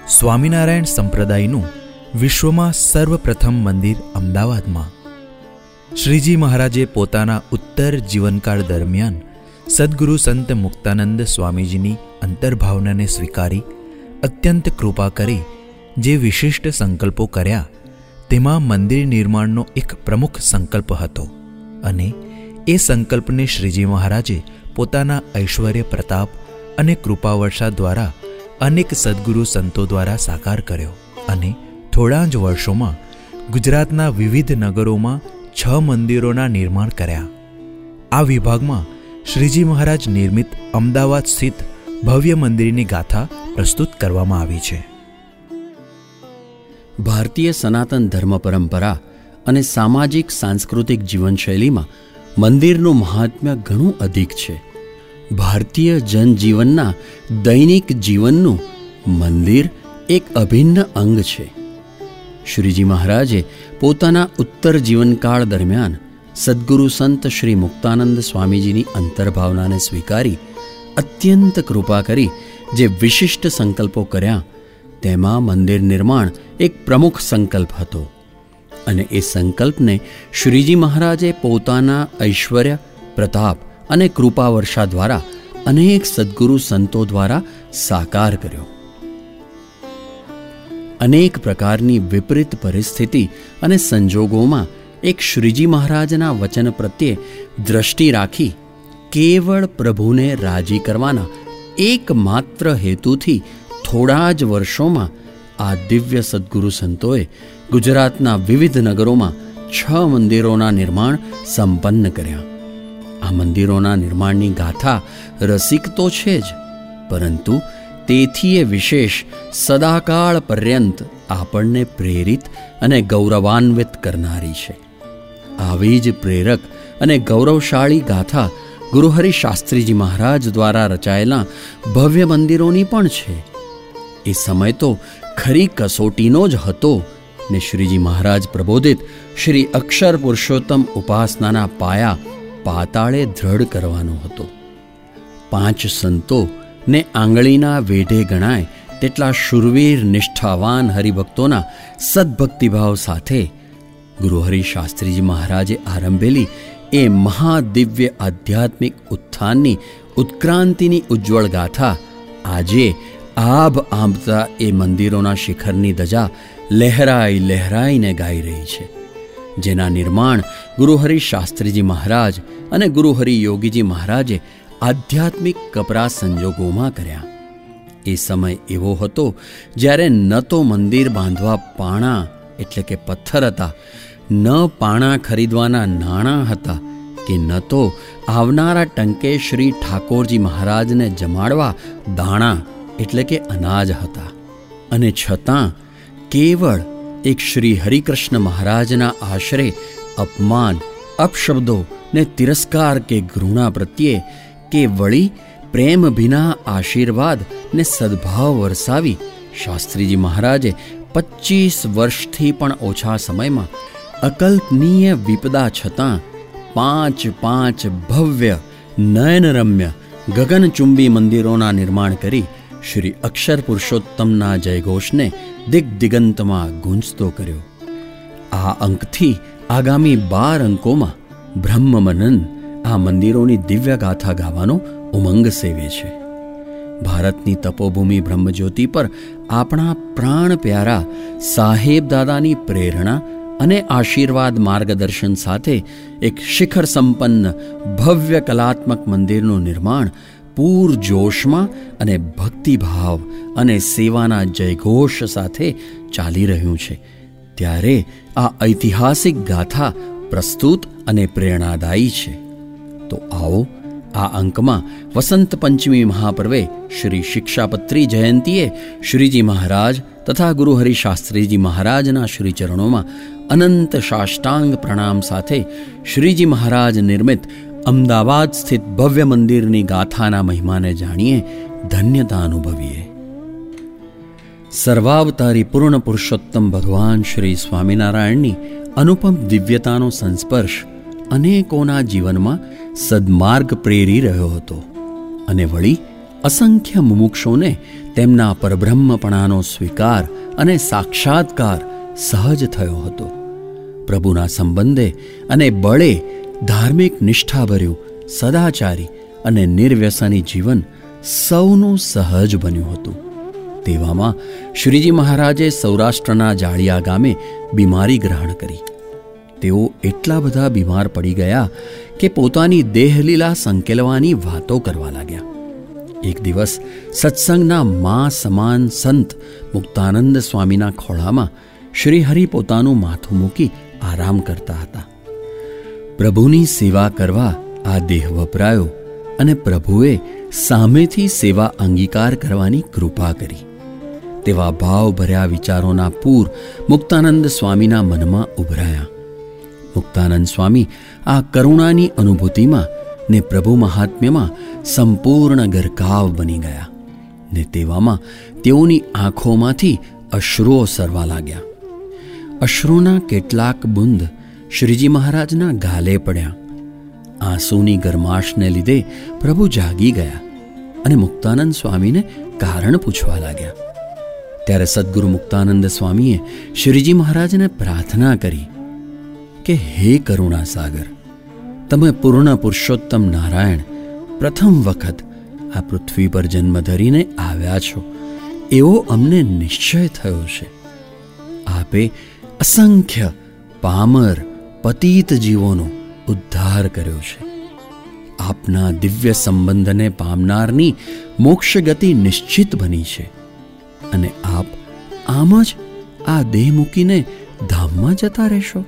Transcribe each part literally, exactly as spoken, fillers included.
સ્વામિનારાયણ સંપ્રદાયનું વિશ્વમાં સર્વપ્રથમ મંદિર અમદાવાદમાં. શ્રીજી મહારાજે પોતાના ઉત્તર જીવનકાળ દરમિયાન સદ્ગુરુ સંત મુક્તાનંદ સ્વામીજીની અંતર્ભાવનાને સ્વીકારી અત્યંત કૃપા કરી જે વિશિષ્ટ સંકલ્પો કર્યા તેમાં મંદિર નિર્માણનો એક પ્રમુખ સંકલ્પ હતો અને એ સંકલ્પને શ્રીજી મહારાજે પોતાના ઐશ્વર્ય પ્રતાપ અને કૃપાવર્ષા દ્વારા અનેક સદ્ગુરુ સંતો દ્વારા સાકાર કર્યો અને થોડા જ વર્ષોમાં ગુજરાતના વિવિધ નગરોમાં છ મંદિરોના નિર્માણ કર્યા. આ વિભાગમાં શ્રીજી મહારાજ નિર્મિત અમદાવાદ સ્થિત ભવ્ય મંદિરની ગાથા પ્રસ્તુત કરવામાં આવી છે. ભારતીય સનાતન ધર્મ પરંપરા અને સામાજિક સાંસ્કૃતિક જીવનશૈલીમાં મંદિરનું મહાત્મ્ય ઘણું અધિક છે. ભારતીય જનજીવનના દૈનિક જીવનનું મંદિર એક અભિન્ન અંગ છે. શ્રીજી મહારાજે પોતાના ઉત્તર જીવનકાળ દરમિયાન સદ્ગુરુ સંત શ્રી મુક્તાનંદ સ્વામીજીની અંતર્ભાવનાને સ્વીકારી અત્યંત કૃપા કરી જે વિશિષ્ટ સંકલ્પો કર્યા તેમાં મંદિર નિર્માણ એક પ્રમુખ સંકલ્પ હતો અને એ સંકલ્પને શ્રીજી મહારાજે પોતાના ઐશ્વર્ય પ્રતાપ અને કૃપાવર્ષા દ્વારા અનેક સદ્ગુરુ સંતો દ્વારા સાકાર કર્યો. અનેક પ્રકારની વિપરીત પરિસ્થિતિ અને સંજોગોમાં એક શ્રીજી મહારાજના વચન પ્રત્યે દ્રષ્ટિ રાખી કેવળ પ્રભુને રાજી કરવાના એકમાત્ર હેતુથી થોડા જ વર્ષોમાં આ દિવ્ય સદ્ગુરુ સંતોએ ગુજરાતના વિવિધ નગરોમાં છ મંદિરોના નિર્માણ સંપન્ન કર્યા. આ મંદિરોના નિર્માણની ગાથા રસિક તો છે જ, પરંતુ તેથી એ વિશેષ સદાકાળ પર્યંત આપણને પ્રેરિત અને ગૌરવાન્વિત કરનારી છે. આવી જ પ્રેરક અને ગૌરવશાળી ગાથા ગુરુહરિ શાસ્ત્રીજી મહારાજ દ્વારા રચાયેલા ભવ્ય મંદિરોની પણ છે. એ સમય તો ખરી કસોટીનો જ હતો ને શ્રીજી મહારાજ પ્રબોધિત શ્રી અક્ષર પુરુષોત્તમ ઉપાસનાના પાયા પાતાળે દ્રઢ કરવાનો હતો. પાંચ સંતો ને આંગળીના વેઢે ગણાય તેટલા શુરવીર નિષ્ઠાવાન હરિભક્તોના સદભક્તિભાવ સાથે ગુરુહરિ શાસ્ત્રીજી મહારાજે આરંભેલી એ મહાદિવ્ય આધ્યાત્મિક ઉત્થાનની ઉત્ક્રાંતિની ઉજ્જવળ ગાથા આજે આભ આંબતા એ મંદિરોના શિખરની ધજા લહેરાઈ લહેરાઈને ગાઈ રહી છે, જેના નિર્માણ ગુરુહરિ શાસ્ત્રીજી મહારાજ અને ગુરુહરિ યોગીજી મહારાજે આધ્યાત્મિક કપરા સંજોગોમાં કર્યા. એ સમય એવો હતો જ્યારે ન તો મંદિર બાંધવા પાણા એટલે કે પથ્થર હતા, ન પાણા ખરીદવાના નાણાં હતા કે ન તો આવનારા ટંકે શ્રી ઠાકોરજી મહારાજને જમાડવા દાણા એટલે કે અનાજ હતા. અને છતાં કેવળ એક શ્રી હરિકૃષ્ણ મહારાજના આશરે અપમાન, અપશબ્દો ને તિરસ્કાર કે ઘૃણા પ્રત્યે કે વળી પ્રેમ ભીના આશીર્વાદ ને સદભાવ વરસાવી શાસ્ત્રીજી મહારાજે પચીસ વર્ષથી પણ ઓછા સમયમાં અકલ્પનીય વિપદા છતાં પાંચ પાંચ ભવ્ય નયનરમ્ય ગગનચુંબી મંદિરોના નિર્માણ કરી શ્રી અક્ષર પુરુષોત્તમના જયઘોષને દિગ્દિગંતમાં ગુંજતો કર્યો. આ અંકથી આગામી બાર અંકોમાં બ્રહ્મમનન આ મંદિરોની દિવ્ય ગાથા ગાવાનો ઉમંગ સેવે છે. ભારતની તપોભૂમિ બ્રહ્મજ્યોતિ પર આપણા પ્રાણ પ્યારા સાહેબ દાદાની પ્રેરણા અને આશીર્વાદ માર્ગદર્શન સાથે એક શિખર સંપન્ન ભવ્ય કલાત્મક મંદિરનું નિર્માણ પૂરજોશમાં અને ભક્તિભાવ અને સેવાના જયઘોષ સાથે ચાલી રહ્યું છે. ત્યારે આ ઐતિહાસિક ગાથા પ્રસ્તુત અને પ્રેરણાદાયી છે. તો આવો આ અંકમાં વસંત પંચમી મહાપર્વે શ્રી શિક્ષાપત્રી જયંતીએ શ્રીજી મહારાજ તથા ગુરુહરિ શાસ્ત્રીજી મહારાજના શ્રી ચરણોમાં અનંત સાષ્ટાંગ પ્રણામ સાથે શ્રીજી મહારાજ નિર્મિત અમદાવાદ સ્થિત ભવ્ય મંદિરની ગાથાના મહિમાને જાણીએ, ધન્યતા અનુભવીએ. સર્વાવતારી પૂર્ણ પુરુષોત્તમ ભગવાન શ્રી સ્વામિનારાયણની અનુપમ દિવ્યતાનો સંસ્પર્શ અનેકોના જીવનમાં સદમાર્ગ પ્રેરી રહ્યો હતો અને વળી અસંખ્ય મુમુક્ષોને તેમના પરબ્રહ્મપણાનો સ્વીકાર અને સાક્ષાત્કાર સહજ થયો હતો. પ્રભુના સંબંધે અને બળે ધાર્મિક નિષ્ઠાભર્યું, સદાચારી અને નિર્વ્યસની જીવન સૌનું સહજ બન્યું હતું. તેવામાં શ્રીજી મહારાજે સૌરાષ્ટ્રના જાળિયા ગામે બીમારી ગ્રહણ કરી. તેઓ એટલા બધા બીમાર પડી ગયા કે પોતાની દેહલીલા સંકેલવાની વાતો કરવા લાગ્યા. એક દિવસ સત્સંગના મા સમાન સંત મુક્તાનંદ સ્વામીના ખોળામાં શ્રીહરિ પોતાનું માથું મૂકી આરામ કરતા હતા. પ્રભુની સેવા કરવા આ દેહ વપરાયો અને પ્રભુએ સામેથી સેવા અંગીકાર કરવાની કૃપા કરી. તેવા ભાવભર્યા વિચારોના પૂર મુક્તાનંદ સ્વામીના મનમાં ઉભરાયા. મુક્તાનંદ સ્વામી આ કરુણાની અનુભૂતિમાં ને પ્રભુ મહાત્મ્યમાં સંપૂર્ણ ગરકાવ બની ગયા ને તેવામાં તેઓની આંખોમાંથી અશ્રુઓ સરવા લાગ્યા. અશ્રુના કેટલાક બુંદ શ્રીજી મહારાજના ગાલે પડ્યા. આંસુની ગરમાશને લીધે પ્રભુ જાગી ગયા અને મુક્તાનંદ સ્વામીને કારણ પૂછવા લાગ્યા. ત્યારે સદ્ગુરુ મુક્તાનંદ સ્વામીએ શ્રીજી મહારાજને પ્રાર્થના કરી કે હે કરુણા સાગર, તમે પૂર્ણ પુરુષોત્તમ નારાયણ પ્રથમ વખત આ પૃથ્વી પર જન્મ ધરીને આવ્યા છો એવો અમને નિશ્ચય થયો છે. આપે અસંખ્ય પામર પતિત જીવોનો ઉદ્ધાર કર્યો છે. આપના દિવ્ય સંબંધને પામનારની મોક્ષ ગતિ નિશ્ચિત બની છે અને આપ આમ જ આ દેહ મૂકીને ધામમાં જતા રહેશો.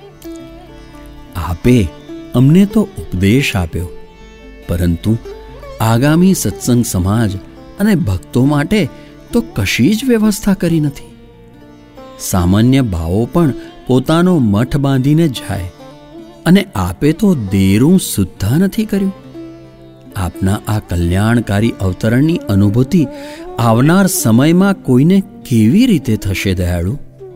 આપે અમને તો ઉપદેશ આપ્યો, પરંતુ આગામી સત્સંગ સમાજ અને ભક્તો માટે તો કશી જ વ્યવસ્થા કરી નથી. સામાન્ય ભાવો પણ પોતાનો મઠ બાંધીને જાય અને આપે તો દેરું સુદ્ધા નથી કર્યું. આપના આ કલ્યાણકારી અવતરણની અનુભૂતિ આવનાર સમયમાં કોઈને કેવી રીતે થશે દયાળુ?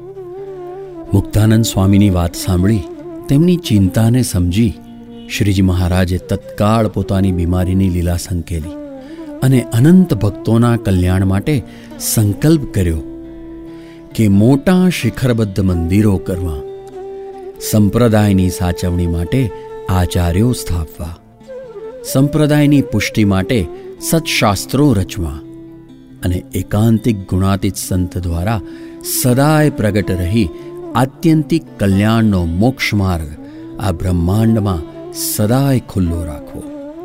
મુક્તાનંદ સ્વામીની વાત સાંભળી તેમની ચિંતાને સમજી શ્રીજી મહારાજે તત્કાળ પોતાની બીમારીની લીલા સંકેલી અને અનંત ભક્તોના કલ્યાણ માટે સંકલ્પ કર્યો કે મોટા શિખરબદ્ધ મંદિરો કરવા, સંપ્રદાયની સાચવણી માટે આચાર્યો સ્થાપવા, સંપ્રદાયની પુષ્ટિ માટે સત્શાસ્ત્રો રચવા અને એકાંતિક ગુણાતીત સંત દ્વારા સદાય પ્રગટ રહી આત્યંતિક કલ્યાણનો મોક્ષ માર્ગ આ બ્રહ્માંડમાં સદાય ખુલ્લો રાખવો.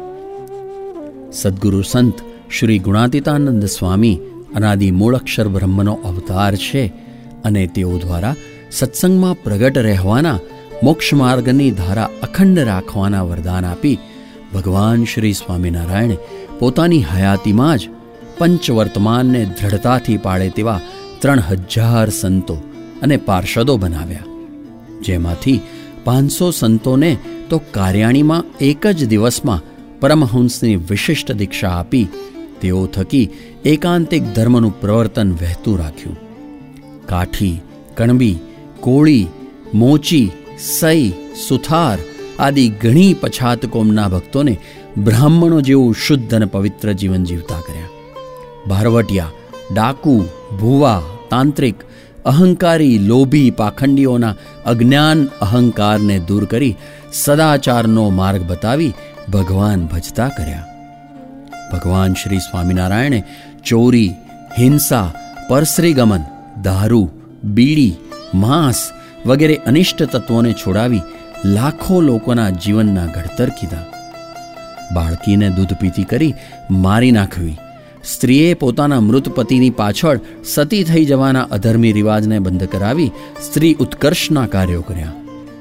સદ્ગુરુ સંત શ્રી ગુણાતીતાનંદ સ્વામી અનાદિ મૂળક્ષર બ્રહ્મનો અવતાર છે અને તેઓ દ્વારા સત્સંગમાં પ્રગટ રહેવાના, મોક્ષ માર્ગની ધારા અખંડ રાખવાના વરદાન આપી ભગવાન શ્રી સ્વામિનારાયણે પોતાની હયાતીમાં જ પંચવર્તમાનને દ્રઢતાથી પાળે તેવા ત્રણ હજાર સંતો અને પાર્ષદો બનાવ્યા, જેમાંથી પાંચસો સંતોને તો કાર્યાણીમાં એક જ દિવસમાં પરમહંસની વિશિષ્ટ દીક્ષા આપી તેઓ થકી એકાંતિક ધર્મનું પ્રવર્તન વહેતું રાખ્યું. કાઠી, કણબી, કોળી, મોચી, સઈ, સુથાર આદિ ઘણી પછાત કોમના ભક્તોને બ્રાહ્મણો જેવું શુદ્ધ અને પવિત્ર જીવન જીવતા કર્યા. ભારવટિયા, ડાકુ, ભુવા, તાંત્રિક, અહંકારી, લોભી પાખંડીઓના અજ્ઞાન અહંકારને દૂર કરી સદાચારનો માર્ગ બતાવી ભગવાન ભજતા કર્યા. ભગવાન શ્રી સ્વામિનારાયણે ચોરી, હિંસા, પરશ્રીગમન, દારૂ, બીડી, માંસ વગેરે અનિષ્ટ તત્વોને છોડાવી લાખો લોકોના જીવનના ઘડતર કીધા. બાળકીને દૂધ પીતી કરી મારી નાખવી, સ્ત્રીએ પોતાના મૃત પતિની પાછળ સતી થઈ જવાના અધર્મી રિવાજને બંધ કરાવી સ્ત્રી ઉત્કર્ષના કાર્યો કર્યા,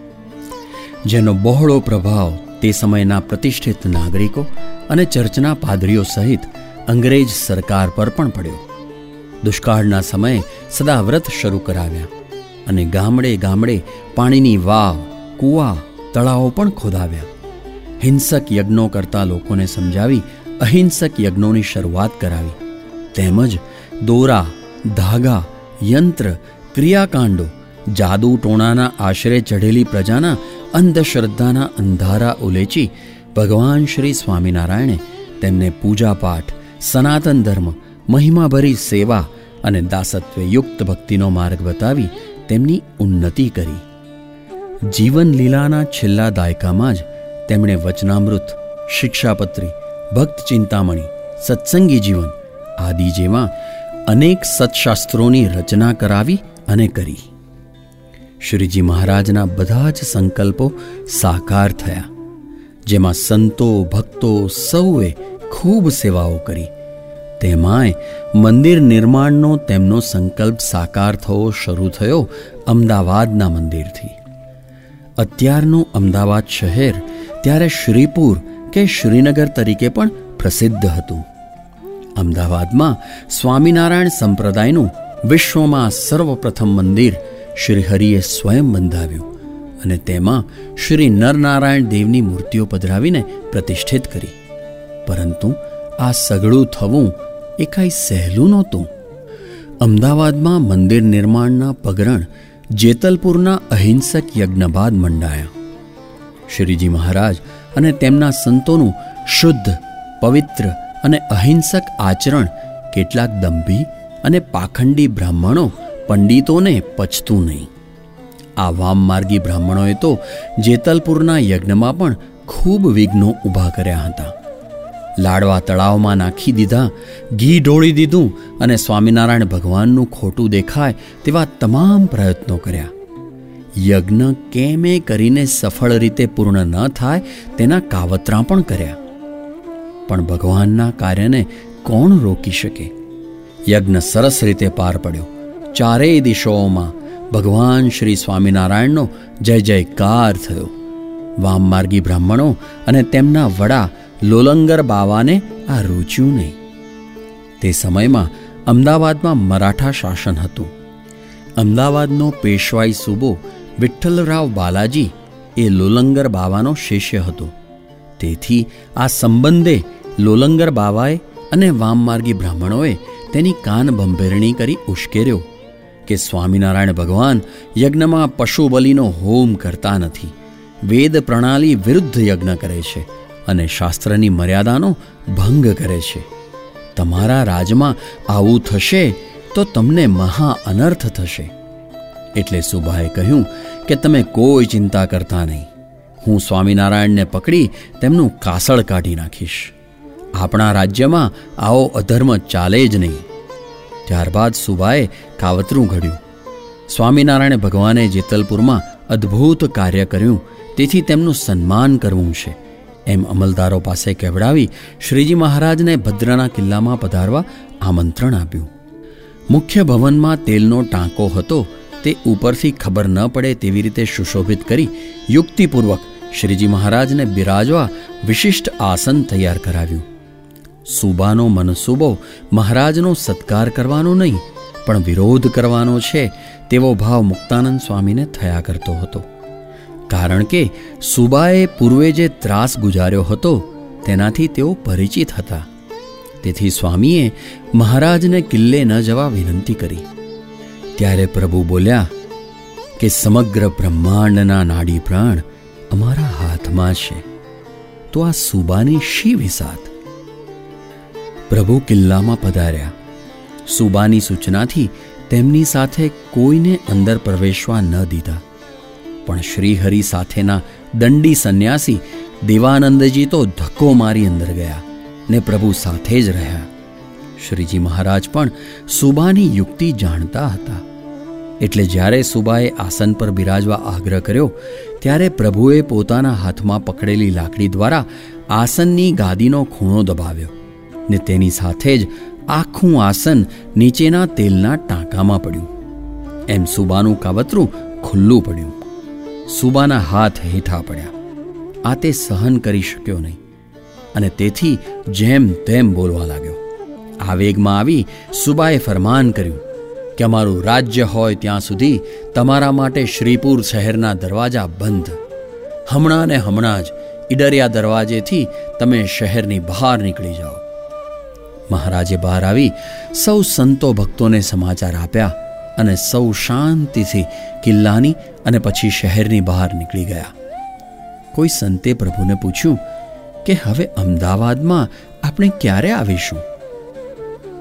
જેનો બહોળો પ્રભાવ તે સમયના પ્રતિષ્ઠિત નાગરિકો અને ચર્ચના પાદરીઓ સહિત અંગ્રેજ સરકાર પર પણ પડ્યો. દુષ્કાળના સમયે સદા વ્રત શરૂ કરાવ્યા અને ગામડે ગામડે પાણીની વાવ, કૂવા, તળાવો પણ ખોદાવ્યા. હિંસક યજ્ઞો કરતા લોકોને સમજાવી અહિંસક યજ્ઞોની શરૂઆત કરાવી. તેમજ દોરા, ધાગા, યંત્ર, ક્રિયાકાંડો, જાદુ ટોણાના આશરે ચઢેલી પ્રજાના અંધશ્રદ્ધાના અંધારા ઉલેચી ભગવાન શ્રી સ્વામિનારાયણે તેમને પૂજાપાઠ, સનાતન ધર્મ, મહિમાભરી સેવા અને દાસત્વયુક્ત ભક્તિનો માર્ગ બતાવી તેમની ઉન્નતિ કરી. જીવન લીલાના છેલ્લા દાયકામાં જ તેમણે વચનામૃત, શિક્ષાપત્રી, ભક્ત ચિંતામણી, સત્સંગી જીવન આદિ જેવા અનેક સત્શાસ્ત્રોની રચના કરાવી અને કરી. શ્રીજી મહારાજના બધા જ સંકલ્પો સાકાર થયા, જેમાં સંતો, ભક્તો સૌએ ખૂબ સેવાઓ કરી. તેમાંય મંદિર નિર્માણનો તેમનો સંકલ્પ સાકાર થવો શરૂ થયો અમદાવાદના મંદિરથી. અત્યારનું અમદાવાદ શહેર ત્યારે શ્રીપુર કે શ્રીનગર તરીકે પણ પ્રસિદ્ધ હતું. અમદાવાદમાં સ્વામિનારાયણ સંપ્રદાયનું વિશ્વમાં સર્વપ્રથમ મંદિર શ્રીહરિએ સ્વયં બંધાવ્યું અને તેમાં શ્રી નરનારાયણ દેવની મૂર્તિઓ પધરાવીને પ્રતિષ્ઠિત કરી. પરંતુ આ સઘળું થવું એ કાંઈ સહેલું નહોતું. અમદાવાદમાં મંદિર નિર્માણના પગરણ જેતલપુરના અહિંસક યજ્ઞ બાદ મંડાયા. શ્રીજી મહારાજ અને તેમના સંતોનું શુદ્ધ, પવિત્ર અને અહિંસક આચરણ કેટલાક દંભી અને પાખંડી બ્રાહ્મણો પંડિતોને પચતું નહીં. આ વામમાર્ગી બ્રાહ્મણોએ તો જેતલપુરના યજ્ઞમાં પણ ખૂબ વિઘ્નો ઊભા કર્યા હતા. લાડવા તળાવમાં નાખી દીધા, ઘી ઢોળી દીધું અને સ્વામિનારાયણ ભગવાનનું ખોટું દેખાય તેવા તમામ પ્રયત્નો કર્યા. યજ્ઞ કેમે કરીને સફળ રીતે પૂર્ણ ન થાય તેના કાવતરા પણ કર્યા. પણ ભગવાનના કાર્યને કોણ રોકી શકે? યજ્ઞ સરસ રીતે પાર પડ્યો. ચારેય દિશાઓમાં ભગવાન શ્રી સ્વામિનારાયણનો જય જયકાર થયો. વામમાર્ગી બ્રાહ્મણો અને તેમના વડા લોલંગર બાવાને આ રૂચ્યું નહીં. તે સમયમાં અમદાવાદમાં મરાઠા શાસન હતું. અમદાવાદનો પેશવાઈ સુબો વિઠ્ઠલરાવ બાલાજી એ લોલંગર બાવાનો શિષ્ય હતો. તેથી આ સંબંધે લોલંગર બાવાએ અને વામમાર્ગી બ્રાહ્મણોએ તેની કાન ભંભેરણી કરી ઉશ્કેર્યો કે સ્વામિનારાયણ ભગવાન યજ્ઞમાં પશુ બલિનો હોમ કરતા નથી, વેદ પ્રણાલી વિરુદ્ધ યજ્ઞ કરે છે અને શાસ્ત્રની મર્યાદાનો ભંગ કરે છે. તમારા રાજમાં આવું થશે તો તમને મહા અનર્થ થશે. એટલે સુબાએ કહ્યું કે તમે કોઈ ચિંતા કરતા નહીં, હું સ્વામિનારાયણને પકડી તેમનું કાસળ કાઢી નાખીશ. આપણા રાજ્યમાં આવો અધર્મ ચાલે જ નહીં. ત્યારબાદ સુબાએ કાવતરું ઘડ્યું. સ્વામિનારાયણ ભગવાને જેતલપુરમાં અદ્ભુત કાર્ય કર્યું, તેથી તેમનું સન્માન કરવું છે એમ અમલદારો પાસે કહેવડાવી શ્રીજી મહારાજને ભદ્રના કિલ્લામાં પધારવા આમંત્રણ આપ્યું. મુખ્ય ભવનમાં તેલનો ટાંકો હતો, તે ઉપરથી ખબર ન પડે તેવી રીતે સુશોભિત કરી યુક્તિપૂર્વક શ્રીજી મહારાજને બિરાજવા વિશિષ્ટ આસન તૈયાર કરાવ્યું. સુબાનો મનસૂબો મહારાજનો સત્કાર કરવાનો નહીં, પણ વિરોધ કરવાનો છે તેવો ભાવ મુક્તાનંદ સ્વામીને થયા કરતો હતો. કારણ કે સુબાએ પૂર્વે જે ત્રાસ ગુજાર્યો હતો તેનાથી તેઓ પરિચિત હતા. તેથી સ્વામીએ મહારાજને કિલ્લે ન જવા વિનંતી કરી. ત્યારે પ્રભુ બોલ્યા કે સમગ્ર બ્રહ્માંડના નાડી પ્રાણ અમારા હાથમાં છે, તો આ સુબાની શી વિસાત? પ્રભુ કિલ્લામાં પધાર્યા. સુબાની સૂચનાથી તેમની સાથે કોઈને અંદર પ્રવેશવા ન દીધા. પણ શ્રીહરિ સાથેના દંડી સંન્યાસી દેવાનંદજી તો ધક્કો મારી અંદર ગયા ને પ્રભુ સાથે જ રહ્યા. શ્રીજી મહારાજ પણ સુબાની યુક્તિ જાણતા હતા. એટલે જ્યારે સુબાએ આસન પર બિરાજવા આગ્રહ કર્યો ત્યારે પ્રભુએ પોતાના હાથમાં પકડેલી લાકડી દ્વારા આસનની ગાદીનો ખૂણો દબાવ્યો ને તેની સાથે જ આખું આસન નીચેના તેલના ટાંકામાં પડ્યું. એમ સુબાનું કાવતરું ખુલ્લું પડ્યું. સુબાના હાથ હેઠા પડ્યા. આ તે સહન કરી શક્યો નહીં અને તેથી જેમ તેમ બોલવા લાગ્યો. આવેગમાં આવી સુબાએ ફરમાન કર્યું કે અમારું રાજ્ય હોય ત્યાં સુધી તમારા માટે શ્રીપુર શહેરના દરવાજા બંધ. હમણાં ને હમણાં જ ઈડરિયા દરવાજેથી તમે શહેરની બહાર નીકળી જાઓ. મહારાજે બહાર આવી સૌ સંતો ભક્તોને સમાચાર આપ્યા અને સૌ શાંતિથી કિલ્લાની અને પછી શહેરની બહાર નીકળી ગયા. કોઈ સંતે પ્રભુને પૂછ્યું કે હવે અમદાવાદમાં આપણે ક્યારે આવીશું?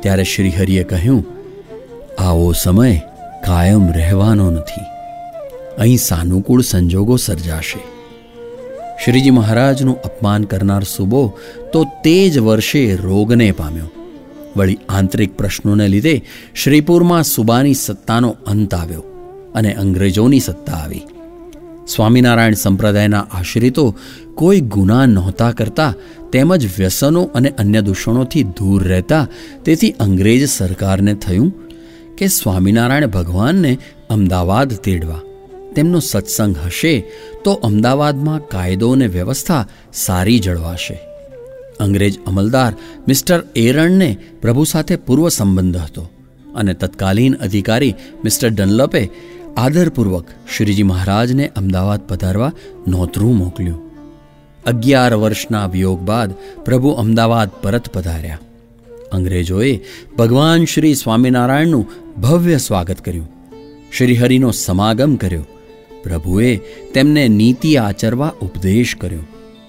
ત્યારે શ્રીહરિએ કહ્યું, આવો સમય કાયમ રહેવાનો નથી. અહીં સાનુકૂળ સંજોગો સર્જાશે. શ્રીજી મહારાજનું અપમાન કરનાર સુબો તો તે જ વર્ષે રોગને પામ્યો. વળી આંતરિક પ્રશ્નોને લીધે શ્રીપુરમાં સુબાની સત્તાનો અંત આવ્યો અને અંગ્રેજોની સત્તા આવી. સ્વામિનારાયણ સંપ્રદાયના આશ્રિતો કોઈ ગુના નહોતા કરતા, તેમજ વ્યસનો અને અન્ય દૂષણોથી દૂર રહેતા. તેથી અંગ્રેજ સરકારને થયું કે સ્વામિનારાયણ ભગવાનને અમદાવાદ તેડવા. તેમનો સત્સંગ હશે તો અમદાવાદમાં કાયદો અને વ્યવસ્થા સારી જળવાશે. અંગ્રેજ અમલદાર મિસ્ટર એરણને પ્રભુ સાથે પૂર્વ સંબંધ હતો અને તત્કાલીન અધિકારી મિસ્ટર ડનલપે આદરપૂર્વક શ્રીજી મહારાજને અમદાવાદ પધારવા નોતરું મોકલ્યું. અગિયાર વર્ષના વિયોગ બાદ પ્રભુ અમદાવાદ પરત પધાર્યા. અંગ્રેજોએ ભગવાન શ્રી સ્વામિનારાયણનું ભવ્ય સ્વાગત કર્યું. શ્રીહરિનો સમાગમ કર્યો. પ્રભુએ તેમને નીતિ આચરવા ઉપદેશ કર્યો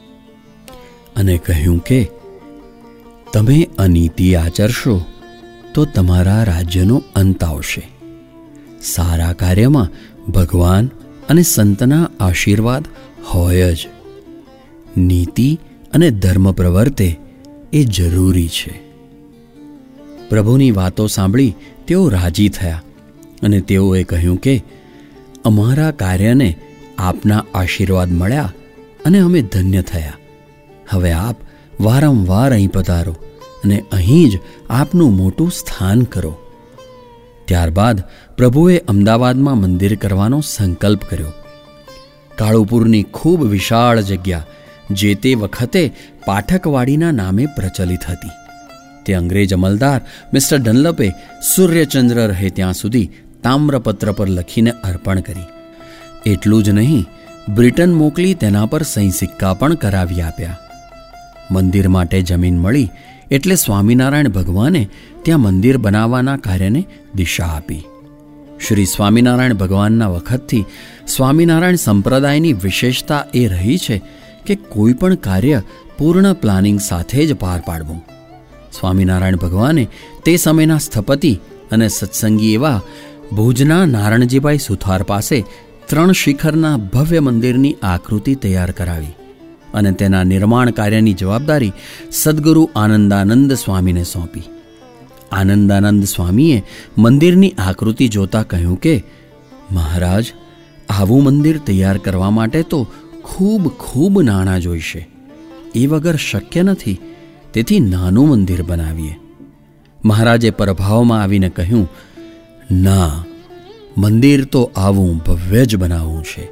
અને કહ્યું કે તમે અનીતિ આચરશો તો તમારા રાજ્યનો અંત આવશે. સારા કાર્યમાં ભગવાન અને સંતના આશીર્વાદ હોય જ. નીતિ અને ધર્મ પ્રવર્તે એ જરૂરી છે. પ્રભુની વાતો સાંભળી તેઓ રાજી થયા અને તેઓએ કહ્યું કે અમારા કાર્યને આપના આશીર્વાદ મળ્યા અને અમે ધન્ય થયા. હવે આપ વારંવાર અહીં પધારો અને અહીં જ આપનું મોટું સ્થાન કરો. ત્યારબાદ પ્રભુએ અમદાવાદમાં મંદિર કરવાનો સંકલ્પ કર્યો. કાળુપુરની ખૂબ વિશાળ જગ્યા જે તે વખતે પાઠકવાડીના નામે પ્રચલિત હતી, તે અંગ્રેજ અમલદાર મિસ્ટર ડનલપે સૂર્યચંદ્ર રહે ત્યાં સુધી તામ્રપત્ર પર લખીને અર્પણ કરી. એટલું જ નહીં, બ્રિટન મોકલી તેના પર સહી સિક્કા પણ કરાવી આપ્યા. મંદિર માટે જમીન મળી એટલે સ્વામિનારાયણ ભગવાને ત્યાં મંદિર બનાવવાના કાર્યને દિશા આપી. શ્રી સ્વામિનારાયણ ભગવાનના વખતથી સ્વામિનારાયણ સંપ્રદાયની વિશેષતા એ રહી છે કે કોઈ પણ કાર્ય પૂર્ણ પ્લાનિંગ સાથે જ પાર પાડવું. સ્વામિનારાયણ ભગવાને તે સમયના સ્થપતિ અને સત્સંગી એવા ભુજના નારણજીભાઈ સુથાર પાસે ત્રણ શિખરના ભવ્ય મંદિરની આકૃતિ તૈયાર કરાવી અને તેના નિર્માણ કાર્યની જવાબદારી સદ્ગુરુ આનંદાનંદ સ્વામીને સોંપી. આનંદાનંદ સ્વામીએ મંદિરની આકૃતિ જોતા કહ્યું કે મહારાજ, આવું મંદિર તૈયાર કરવા માટે તો ખૂબ ખૂબ નાણાં જોઈશે. એ વગર શક્ય નથી. તેથી નાનું મંદિર બનાવીએ. મહારાજે પરભાવમાં આવીને કહ્યું, ના, મંદિર તો આવું ભવ્ય જ બનાવવું છે.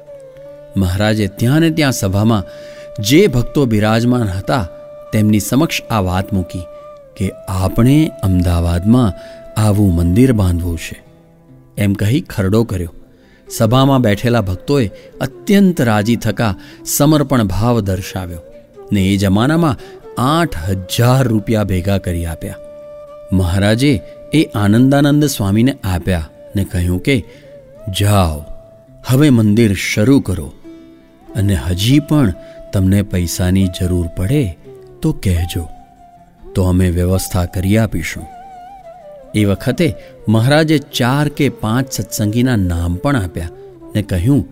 મહારાજે ત્યાં ને ત્યાં સભામાં જે ભક્તો બિરાજમાન હતા તેમની સમક્ષ આ વાત મૂકી કે આપણે અમદાવાદમાં આવું મંદિર બાંધવું છે. એમ કહી ખરડો કર્યો. સભામાં બેઠેલા ભક્તોએ અત્યંત રાજી થકા સમર્પણ ભાવ દર્શાવ્યો ને એ જમાનામાં આઠ હજાર રૂપિયા ભેગા કરી આપ્યા. મહારાજે એ આનંદાનંદ સ્વામીને આપ્યા ને કહ્યું કે જાઓ, હવે મંદિર શરૂ કરો અને હજી પણ તમને પૈસાની જરૂર પડે તો કહેજો, તો અમે વ્યવસ્થા કરી આપીશું. એ વખતે મહારાજે ચાર કે પાંચ સત્સંગીના નામ પણ આપ્યા ને કહ્યું,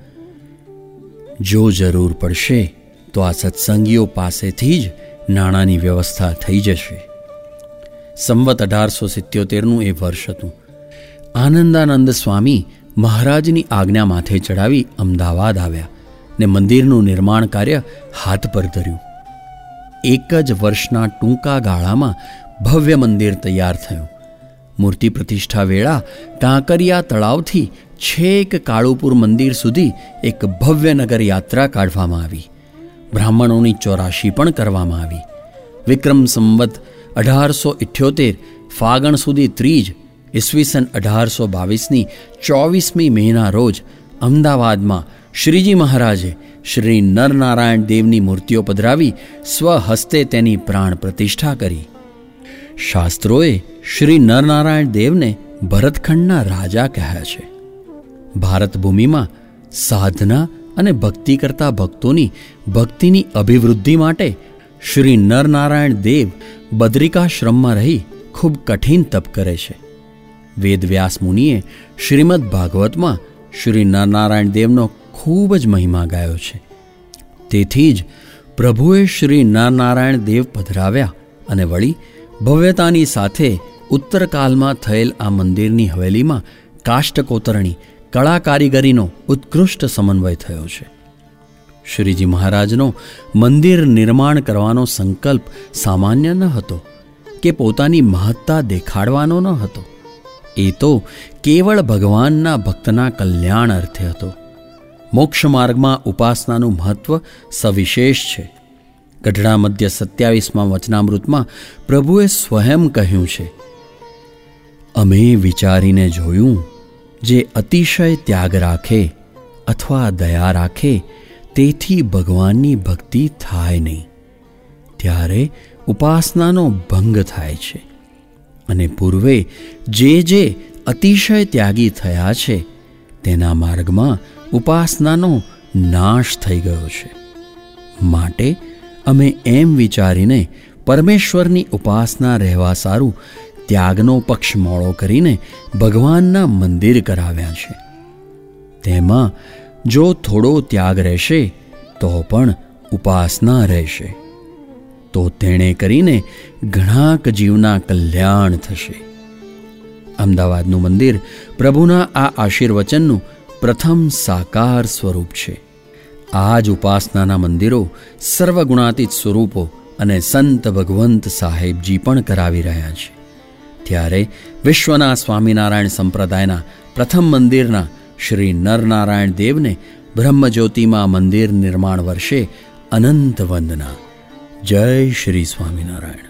જો જરૂર પડશે તો આ સત્સંગીઓ પાસેથી જ નાણાંની વ્યવસ્થા થઈ જશે. સંવત અઢારસો સિત્યોતેરનું એ વર્ષ હતું. આનંદાનંદ સ્વામી મહારાજની આજ્ઞા માથે ચડાવી અમદાવાદ આવ્યા ને મંદિરનું નિર્માણ કાર્ય હાથ પર ધર્યું. એક જ વર્ષના ટૂંકા ગાળામાં ભવ્ય મંદિર તૈયાર થયું. મૂર્તિ પ્રતિષ્ઠા વેળા કાંકરિયા તળાવથી છેક કાળુપુર મંદિર સુધી એક ભવ્ય નગર યાત્રા કાઢવામાં આવી. બ્રાહ્મણોની ચોરાશી પણ કરવામાં આવી. વિક્રમ સંવત અઢારસો ઇઠ્યોતેર ફાગણ સુધી ત્રીજ ઈસવીસન અઢારસો બાવીસની ચોવીસમી મેના રોજ અમદાવાદમાં શ્રીજી મહારાજે શ્રી નરનારાયણ દેવની મૂર્તિઓ પધરાવી સ્વહસ્તે તેની પ્રાણ પ્રતિષ્ઠા કરી. શાસ્ત્રોએ શ્રી નરનારાયણ દેવને ભરતખંડના રાજા કહ્યા છે. ભારત ભૂમિમાં સાધના અને ભક્તિ કરતા ભક્તોની ભક્તિની અભિવૃદ્ધિ માટે શ્રી નરનારાયણ દેવ બદ્રિકાશ્રમમાં રહી ખૂબ કઠિન તપ કરે છે. વેદવ્યાસ મુનિએ શ્રીમદ ભાગવતમાં શ્રી નરનારાયણ દેવનો ખૂબ જ મહિમા ગાયો છે. તેથી જ પ્રભુએ શ્રી નરનારાયણ દેવ પધરાવ્યા અને વળી ભવ્યતાની સાથે ઉત્તરકાલમાં થયેલ આ મંદિરની હવેલીમાં કાષ્ટકોતરણી કળા કારીગરીનો ઉત્કૃષ્ટ સમન્વય થયો છે. શ્રીજી મહારાજનો મંદિર નિર્માણ કરવાનો સંકલ્પ સામાન્ય ન હતો કે પોતાની મહત્તા દેખાડવાનો ન હતો. એ તો કેવળ ભગવાનના ભક્તના કલ્યાણ અર્થે હતો. મોક્ષ માર્ગમાં ઉપાસનાનું મહત્વ સવિશેષ છે. ગઢડા મધ્ય સત્યાવીસમાં વચનામૃતમાં પ્રભુએ સ્વયં કહ્યું છે, અમે વિચારીને જોયું, જે અતિશય ત્યાગ રાખે અથવા દયા રાખે તેથી ભગવાનની ભક્તિ થાય નહીં. ત્યારે ઉપાસનાનો ભંગ થાય છે. અને પૂર્વે જે જે અતિશય ત્યાગી થયા છે તેના માર્ગમાં ઉપાસનાનો નાશ થઈ ગયો છે. માટે અમે એમ વિચારીને પરમેશ્વરની ઉપાસના રહેવા સારું ત્યાગનો પક્ષ મોડો કરીને ભગવાનના મંદિર કરાવ્યા છે. તેમાં જો થોડો ત્યાગ રહેશે તો પણ ઉપાસના રહેશે. તો તેણે કરીને ઘણાક જીવના કલ્યાણ થશે. અમદાવાદનું મંદિર પ્રભુના આ આશીર્વચનનું પ્રથમ સાકાર સ્વરૂપ છે. આ જ ઉપાસનાના મંદિરો સર્વગુણાતીત સ્વરૂપો અને સંત ભગવંત સાહેબજી પણ કરાવી રહ્યા છે. ત્યારે વિશ્વના સ્વામિનારાયણ સંપ્રદાયના પ્રથમ મંદિરના શ્રી નરનારાયણ દેવને બ્રહ્મજ્યોતિમાં મંદિર નિર્માણ વર્ષે અનંત વંદના. જય શ્રી સ્વામિનારાયણ.